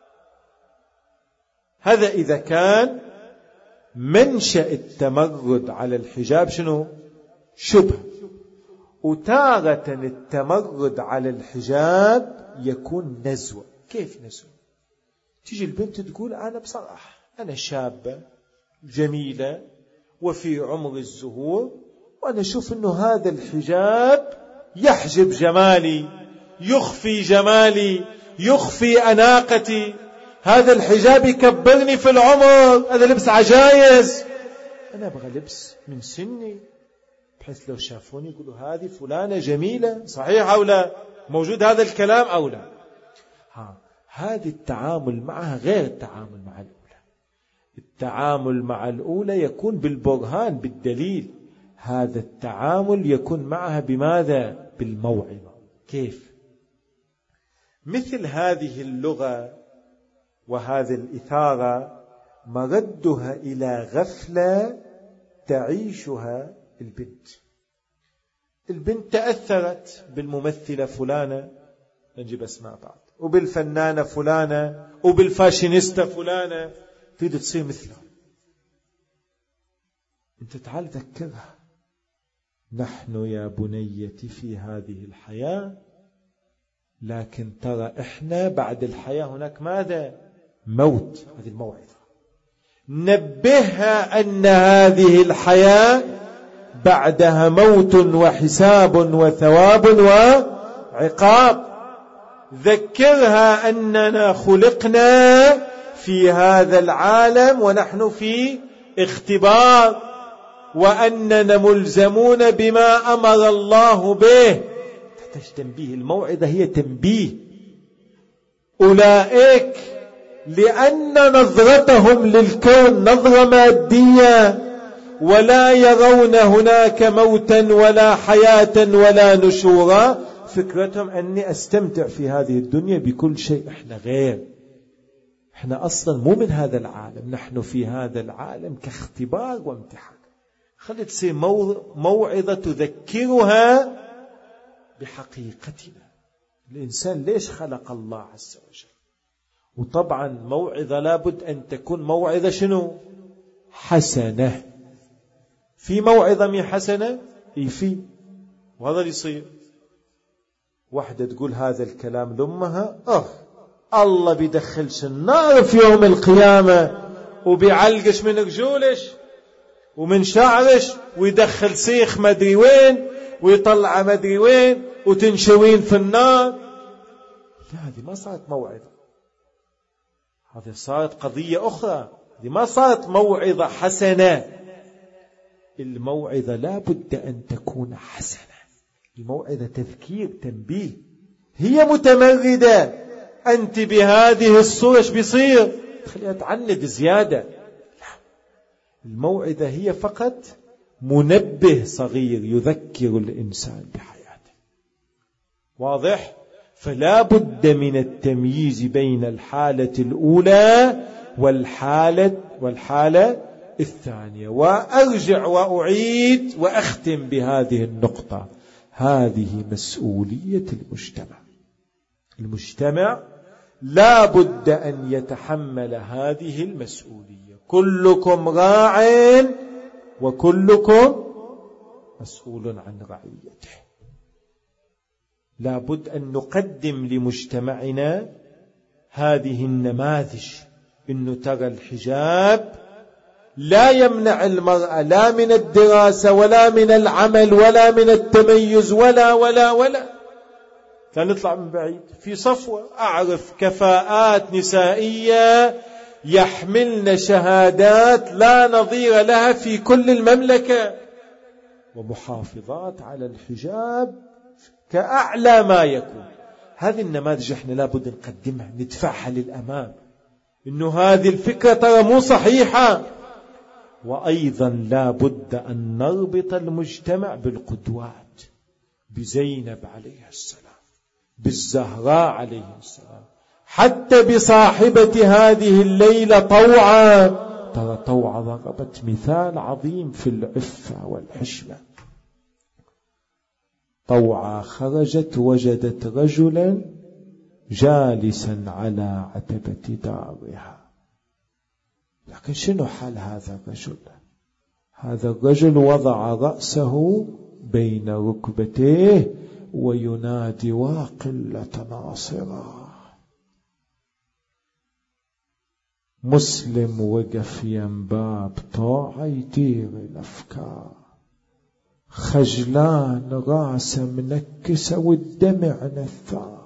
هذا إذا كان منشأ التمرد على الحجاب شنو؟ شبه. وتارة التمرد على الحجاب يكون نزوة. كيف نزوة؟ تيجي البنت تقول: أنا بصراحة أنا شابة جميلة وفي عمر الزهور، وأنا أشوف أنه هذا الحجاب يحجب جمالي، يخفي جمالي، يخفي أناقتي، هذا الحجاب يكبرني في العمر، هذا لبس عجايز، أنا أبغى لبس من سني، بحيث لو شافوني يقولوا هذه فلانة جميلة. صحيح أو لا؟ موجود هذا الكلام أو لا؟ هذا التعامل معها غير التعامل مع الأولى. التعامل مع الأولى يكون بالبرهان، بالدليل. هذا التعامل يكون معها بماذا؟ بالموعظة. كيف؟ مثل هذه اللغة وهذه الإثارة مردها إلى غفلة تعيشها البنت. البنت تأثرت بالممثلة فلانة، نجيب اسماء بعض، وبالفنانة فلانة، وبالفاشينيستا فلانة، تريد تصير مثلها. انت تعال ذكرها: نحن يا بنيتي في هذه الحياة، لكن ترى احنا بعد الحياة هناك ماذا؟ موت. هذه الموعظة. نبهها أن هذه الحياة بعدها موت وحساب وثواب وعقاب. ذكرها أننا خلقنا في هذا العالم ونحن في اختبار، وأننا ملزمون بما أمر الله به. تحتاج تنبيه. الموعظة هي تنبيه. أولئك لأن نظرتهم للكون نظرة مادية، ولا يرون هناك موتا ولا حياة ولا نشورا، فكرتهم أني أستمتع في هذه الدنيا بكل شيء. إحنا غير، إحنا أصلا مو من هذا العالم، نحن في هذا العالم كاختبار وامتحان. خلي تصير موعظة تذكرها بحقيقتنا. الإنسان ليش خلق الله عز وجل؟ وطبعا موعظة لابد أن تكون موعظة شنو؟ حسنة. في موعظة مي حسنة في، وهذا اللي يصير. واحدة تقول هذا الكلام لأمها، الله بيدخلش النار في يوم القيامة وبيعلقش من رجولش ومن شعرش ويدخل سيخ مدري وين ويطلع مدري وين وتنشوين في النار. لا، هذه ما صارت موعظة، هذه صارت قضية أخرى، هذه ما صارت موعظة حسنة. الموعظة لا بد أن تكون حسنة، الموعظة تذكير تنبيه. هي متمردة، أنت بهذه الصورة ايش بيصير؟ تخليها تعند زيادة. لا، الموعظة هي فقط منبه صغير يذكر الإنسان بحياته. واضح؟ فلا بد من التمييز بين الحالة الأولى والحالة الثانية. وأرجع وأعيد وأختم بهذه النقطة، هذه مسؤولية المجتمع. المجتمع لا بد أن يتحمل هذه المسؤولية. كلكم راع وكلكم مسؤول عن رعيته. لا بد أن نقدم لمجتمعنا هذه النماذج، إنه ترى الحجاب لا يمنع المرأة لا من الدراسة ولا من العمل ولا من التميز ولا. كان نطلع من بعيد في صفوة أعرف كفاءات نسائية يحملن شهادات لا نظير لها في كل المملكة، ومحافظات على الحجاب كأعلى ما يكون. هذه النماذج احنا لابد نقدمها، ندفعها للأمام، إنه هذه الفكرة ترى مو صحيحة. وأيضا لا بد أن نربط المجتمع بالقدوات، بزينب عليه السلام، بالزهراء عليه السلام، حتى بصاحبة هذه الليلة طوعة. ترى طوعة ضربت مثال عظيم في العفة والحشمة. طوعة خرجت وجدت رجلا جالسا على عتبة دارها، لكن شنو حال هذا الرجل؟ هذا الرجل وضع رأسه بين ركبتيه وينادي وقلة ناصرة. مسلم وقف ينباب طوعة يدير الأفكار، خجلان راسه منكسة والدمع نثار،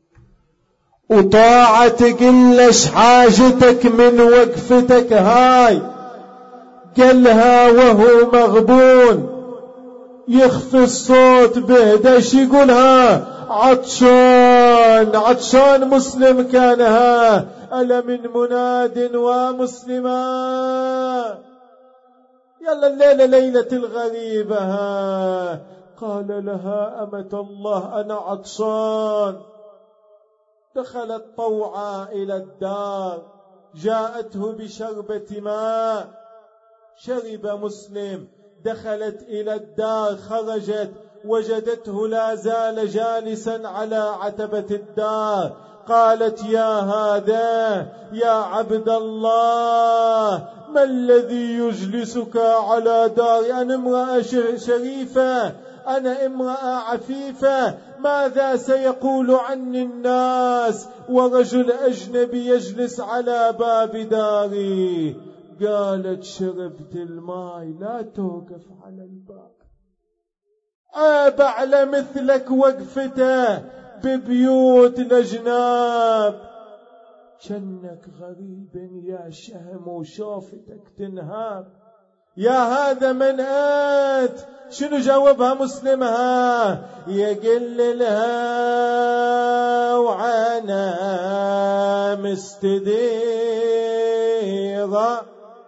وطاعة تقلش حاجتك من وقفتك هاي. قالها وهو مغبون يخفي الصوت بهدش يقولها عطشان مسلم كانها ألا من مناد ومسلما. يلا الليلة ليلة الغريبة قال لها أمة الله أنا عطشان. دخلت طوعة إلى الدار، جاءته بشربة ماء، شرب مسلم. دخلت إلى الدار، خرجت وجدته لا زال جالسا على عتبة الدار. قالت يا هذا يا عبد الله، ما الذي يجلسك على دار؟ أنا امرأة شريفة، أنا امرأة عفيفة، ماذا سيقول عني الناس ورجل أجنبي يجلس على باب داري؟ قالت شربت الماء، لا توقف على الباب. عيب على مثلك وقفته ببيوت الأجناب، شنك غريب يا شهم وشوفتك تنهاب. يا هذا من أنت؟ شنو جاوبها مسلمها؟ يقل لها وعنا مستديرة.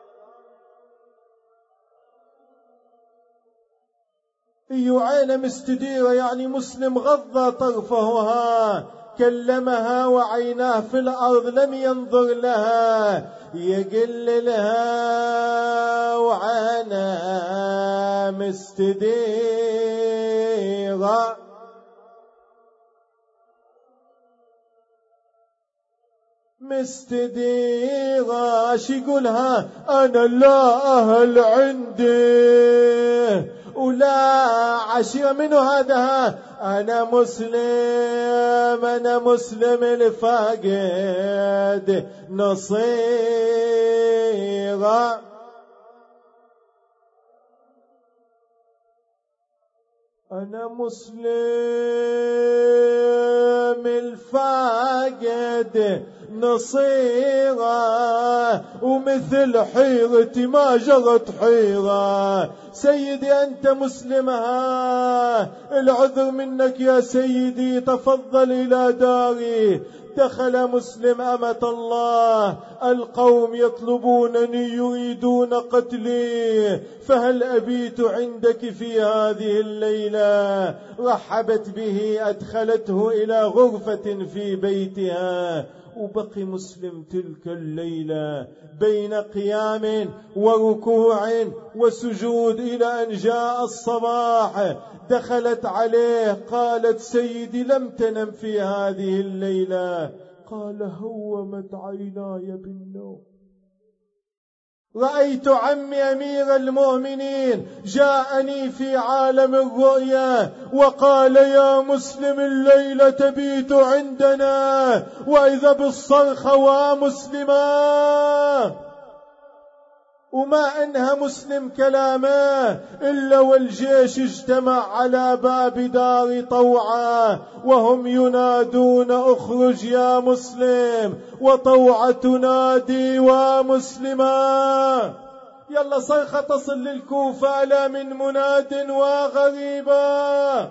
عين مستديرة يعني مسلم غض طرفها، كلمها وعيناه في الأرض لم ينظر لها. يقل لها وعنا مستديرة. مستديرة شي يقولها أنا لا أهل عندي ولا عشيرة منه هذا أنا مسلم الفاقد نصيرة أنا مسلم الفاقد نصيرة ومثل حيرتي ما جرت حيرة. سيدي أنت مسلمها العذر منك يا سيدي، تفضل إلى داري. دخل مسلم أمة الله، القوم يطلبونني يريدون قتلي، فهل أبيت عندك في هذه الليلة؟ رحبت به، أدخلته إلى غرفة في بيتها، وبقي مسلم تلك الليلة بين قيام وركوع وسجود إلى أن جاء الصباح. دخلت عليه قالت سيدي لم تنم في هذه الليلة؟ قال هومت عيناي بالنوم. رأيت عمي أمير المؤمنين جاءني في عالم الرؤيا وقال يا مسلم الليلة تبيت عندنا، وإذا بالصرخة ومسلما. وما أنهى مسلم كلامه إلا والجيش اجتمع على باب دار طوعة وهم ينادون اخرج يا مسلم، وطوعة تنادي ومسلما. يلا صرخة تصل للكوفة لا من مناد وغريبا.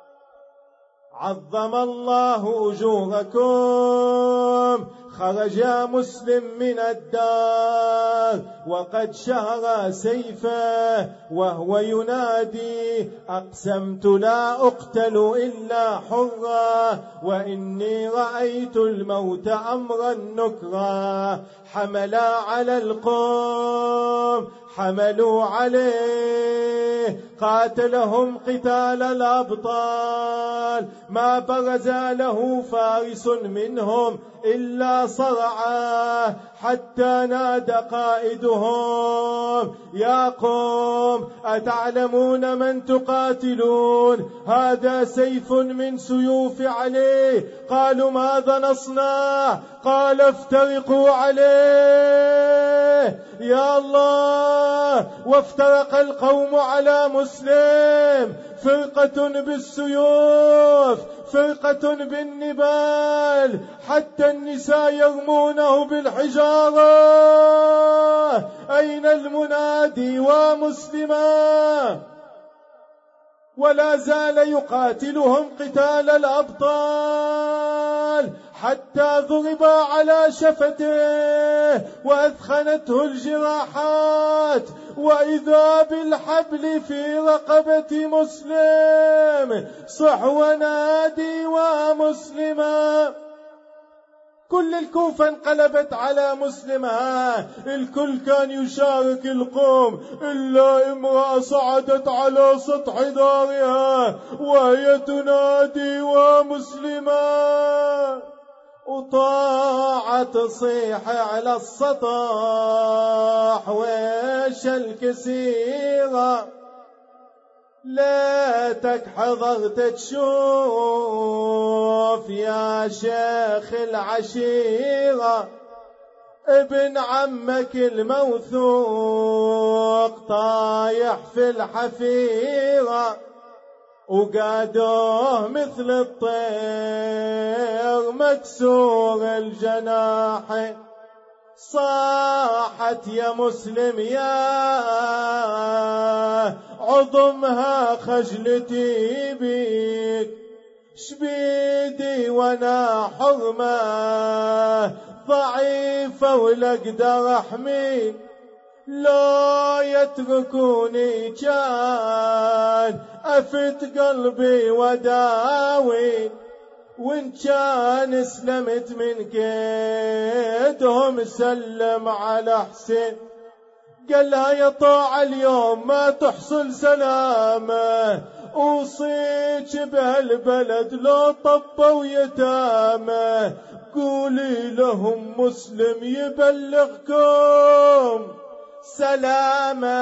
عظم الله أجوركم. خرج مسلم من الدار وقد شهر سيفه وهو ينادي أقسمت لا أقتل إلا حرا، وإني رأيت الموت أمرا نكرا. حملا على القوم، حملوا عليه، قاتلهم قتال الأبطال. ما برز له فارس منهم إلا صرعا، حتى نادى قائدهم يا قوم أتعلمون من تقاتلون؟ هذا سيف من سيوف عليه. قالوا ماذا نصنع؟ قال افترقوا عليه. يا الله. وافترق القوم على مسلم، فرقة بالسيوف، فرقة بالنبال، حتى النساء يرمونه بالحجارة. أين المنادي ومسلما؟ ولا زال يقاتلهم قتال الأبطال حتى ضرب على شفته وأثخنته الجراحات، وإذا بالحبل في رقبة مسلم. صح ونادي ومسلما. كل الكوفة انقلبت على مسلمها، الكل كان يشارك القوم إلا امرأة صعدت على سطح دارها وهي تنادي ومسلما. وطاعة تصيح على السطح ويش الكسيرة. ليتك حضرت تشوف يا شيخ العشيرة ابن عمك الموثوق طايح في الحفيرة، وقادوه مثل الطير مكسور الجناح. صاحت يا مسلم يا عظمها خجلتي بيك، شبيدي وانا حرمة ضعيفة ولا اقدر احميك. لا يتركوني كان افت قلبي وداوي، وإن كان اسلمت من كيدهم سلم على حسين. قال لها يا طاعة اليوم ما تحصل سلامة، أوصيك بهالبلد لو طبوا يتامى قولي لهم مسلم يبلغكم سلامة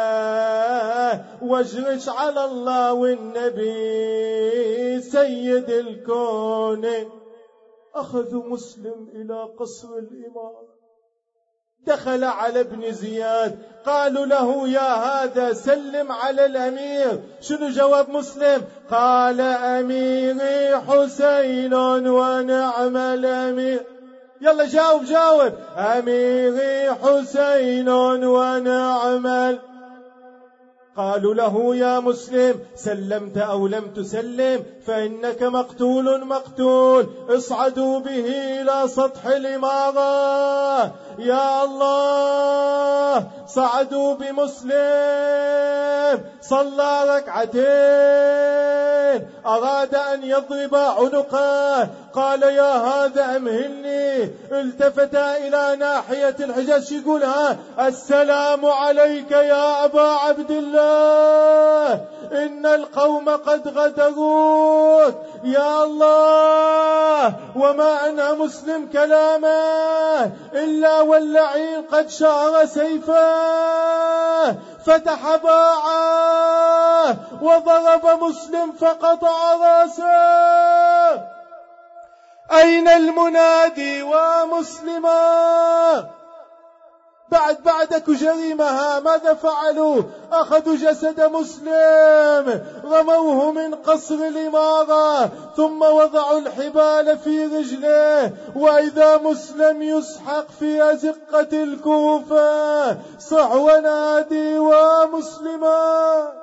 واجرش على الله والنبي سيد الكون. أخذوا مسلم إلى قصر الإمارة، دخل على ابن زياد، قالوا له يا هذا سلم على الأمير. شنو جواب مسلم؟ قال أميري حسين ونعم الأمير. يلا جاوب. أميري حسين ونعم. قالوا له يا مسلم سلمت أو لم تسلم فإنك مقتول، اصعدوا به إلى سطح الإمارة. يا الله، صعدوا بمسلم، صلى ركعتين، أراد أن يضرب عنقه، قال يا هذا أمهلني. التفت إلى ناحية الحجاز يقولها السلام عليك يا أبا عبد الله، إن القوم قد غدروك. يا الله، وما أنهى مسلم كلامه إلا واللعين قد شعر سيفه، فتح باعه وضرب مسلم فقطع راسه. أين المنادي ومسلما؟ بعدك جريمها. ماذا فعلوا؟ أخذوا جسد مسلم رموه من قصر الإمارة، ثم وضعوا الحبال في رجله، وإذا مسلم يسحق في أزقة الكوفة. صح ونادي ومسلما.